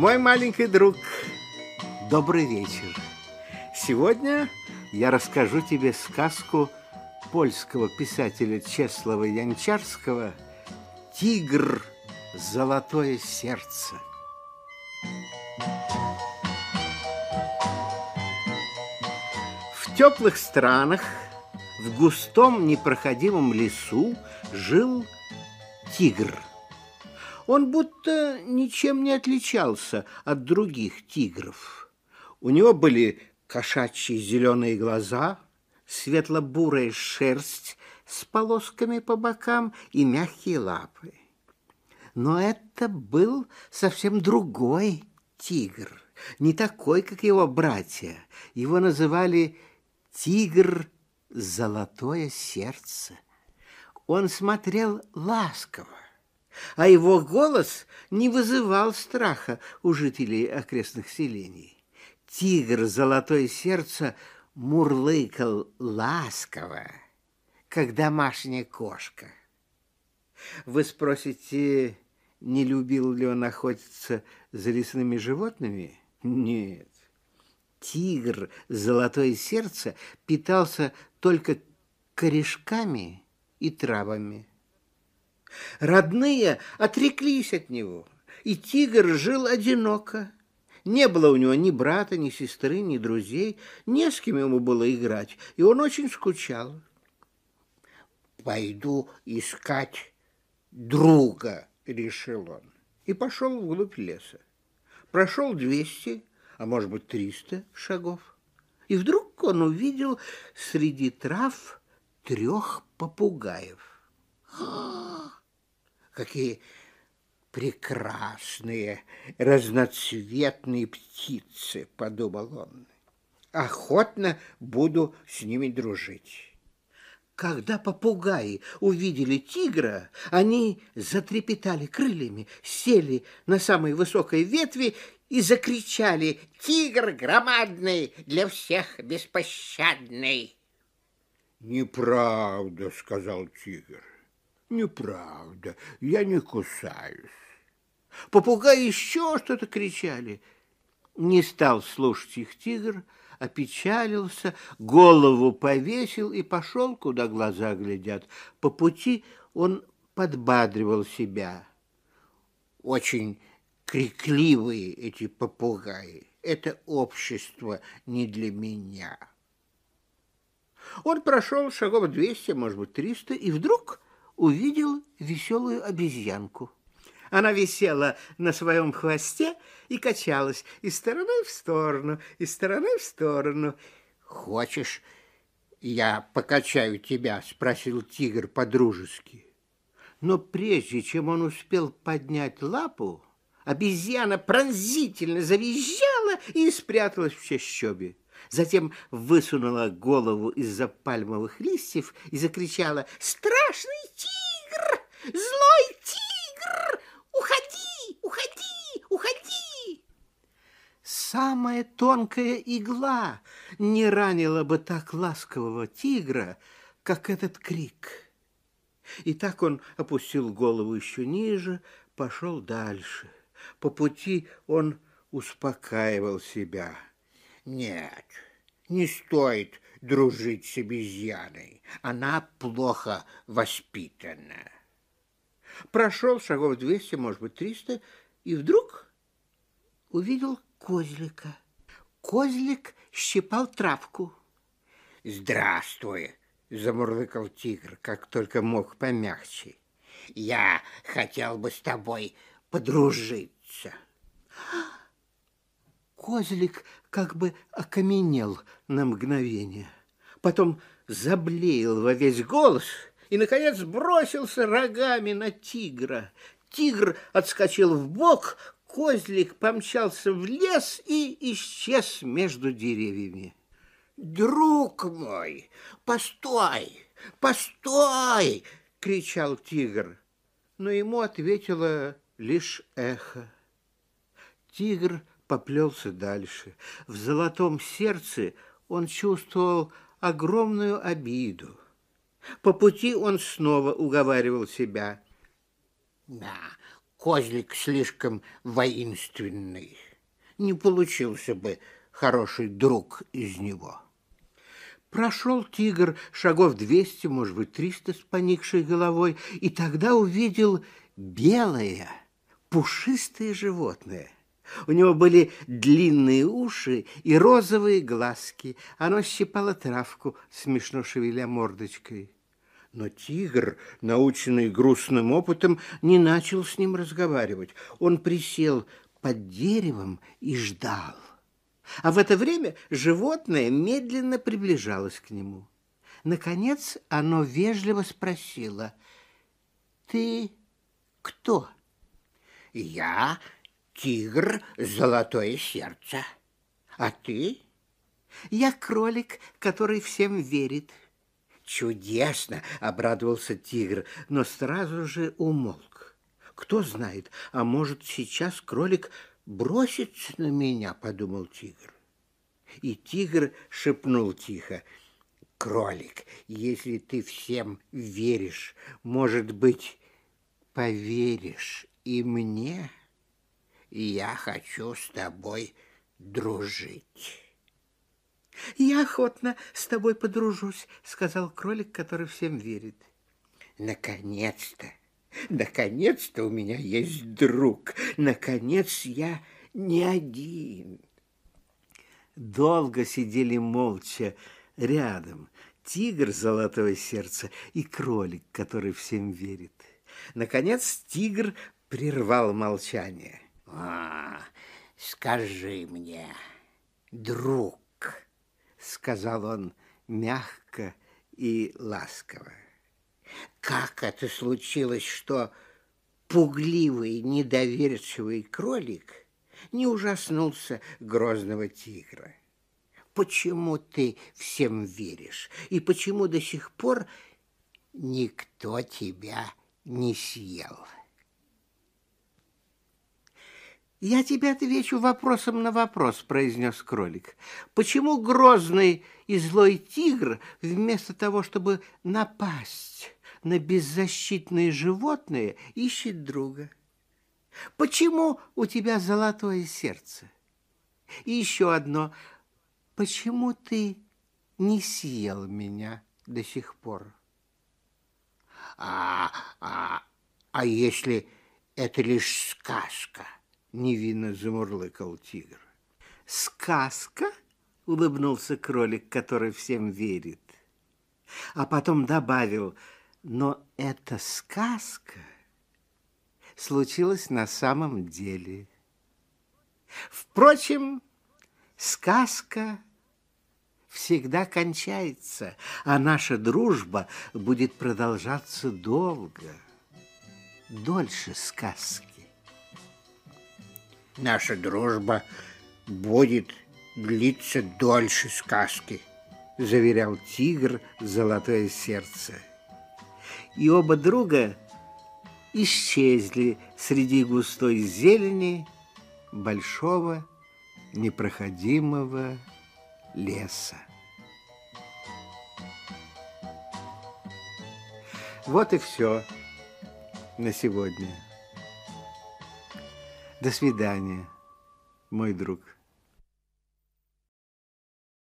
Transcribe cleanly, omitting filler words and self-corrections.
Мой маленький друг, добрый вечер. Сегодня я расскажу тебе сказку польского писателя Чеслава Янчарского «Тигр. Золотое сердце». В теплых странах, в густом непроходимом лесу жил тигр. Он будто ничем не отличался от других тигров. У него были кошачьи зеленые глаза, светло-бурая шерсть с полосками по бокам и мягкие лапы. Но это был совсем другой тигр, не такой, как его братья. Его называли «Тигр. Золотое сердце». Он смотрел ласково, а его голос не вызывал страха у жителей окрестных селений. Тигр «Золотое сердце» мурлыкал ласково, как домашняя кошка. Вы спросите, не любил ли он охотиться за лесными животными? Нет. Тигр «Золотое сердце» питался только корешками и травами. Родные отреклись от него, и тигр жил одиноко. Не было у него ни брата, ни сестры, ни друзей, не с кем ему было играть, и он очень скучал. «Пойду искать друга», — решил он, и пошел вглубь леса. Прошел 200, а может быть 300 шагов, и вдруг он увидел среди трав 3 попугаев. Какие прекрасные разноцветные птицы, подумал он. Охотно буду с ними дружить. Когда попугаи увидели тигра, они затрепетали крыльями, сели на самой высокой ветви и закричали: «Тигр громадный, для всех беспощадный!» «Неправда», — сказал тигр. «Неправда, я не кусаюсь». Попугаи еще что-то кричали. Не стал слушать их тигр, опечалился, голову повесил и пошел, куда глаза глядят. По пути он подбадривал себя. Очень крикливые эти попугаи. Это общество не для меня. Он прошел шагов 200, может быть, 300, и вдруг увидел веселую обезьянку. Она висела на своем хвосте и качалась из стороны в сторону, из стороны в сторону. «Хочешь, я покачаю тебя?» – спросил тигр по-дружески. Но прежде чем он успел поднять лапу, обезьяна пронзительно завизжала и спряталась в чащобе. Затем высунула голову из-за пальмовых листьев и закричала: «Страшный тигр! Злой тигр! Уходи, уходи, уходи!» Самая тонкая игла не ранила бы так ласкового тигра, как этот крик. И так он опустил голову еще ниже, пошел дальше. По пути он успокаивал себя. Нет, не стоит дружить с обезьяной. Она плохо воспитана. Прошел шагов 200, может быть, 300, и вдруг увидел козлика. Козлик щипал травку. «Здравствуй», — замурлыкал тигр, как только мог помягче. «Я хотел бы с тобой подружиться». Козлик как бы окаменел на мгновение, потом заблеял во весь голос и, наконец, бросился рогами на тигра. Тигр отскочил вбок, козлик помчался в лес и исчез между деревьями. «Друг мой, постой, постой!» — кричал тигр, но ему ответило лишь эхо. Тигр поплелся дальше. В золотом сердце он чувствовал огромную обиду. По пути он снова уговаривал себя. «Да, козлик слишком воинственный. Не получился бы хороший друг из него. Прошел тигр шагов 200, может быть, 300 с поникшей головой, и тогда увидел белое, пушистое животное. У него были длинные уши и розовые глазки. Оно щипало травку, смешно шевеля мордочкой. Но тигр, наученный грустным опытом, не начал с ним разговаривать. Он присел под деревом и ждал. А в это время животное медленно приближалось к нему. Наконец оно вежливо спросило: «Ты кто?» «Я тигр Золотое Сердце. А ты?» «Я кролик, который всем верит». «Чудесно!» — обрадовался тигр, но сразу же умолк. «Кто знает, а может, сейчас кролик бросится на меня», — подумал тигр. И тигр шепнул тихо: «Кролик, если ты всем веришь, может быть, поверишь и мне? Я хочу с тобой дружить». «Я охотно с тобой подружусь», — сказал кролик, который всем верит. «Наконец-то, наконец-то у меня есть друг. Наконец я не один». Долго сидели молча рядом тигр Золотое Сердце и кролик, который всем верит. Наконец тигр прервал молчание. «Скажи мне, друг», — сказал он мягко и ласково, «как это случилось, что пугливый, недоверчивый кролик не ужаснулся грозного тигра? Почему ты всем веришь, и почему до сих пор никто тебя не съел?» «Я тебе отвечу вопросом на вопрос», — произнес кролик. «Почему грозный и злой тигр, вместо того, чтобы напасть на беззащитные животные, ищет друга? Почему у тебя золотое сердце? И еще одно. Почему ты не съел меня до сих пор?» А если это лишь сказка?» — невинно замурлыкал тигр. «Сказка?» — улыбнулся кролик, который всем верит. А потом добавил: «Но эта сказка случилась на самом деле. Впрочем, сказка всегда кончается, а наша дружба будет продолжаться долго, дольше сказки». «Наша дружба будет длиться дольше сказки», — заверял тигр Золотое Сердце. И оба друга исчезли среди густой зелени большого непроходимого леса. Вот и все на сегодня. До свидания, мой друг.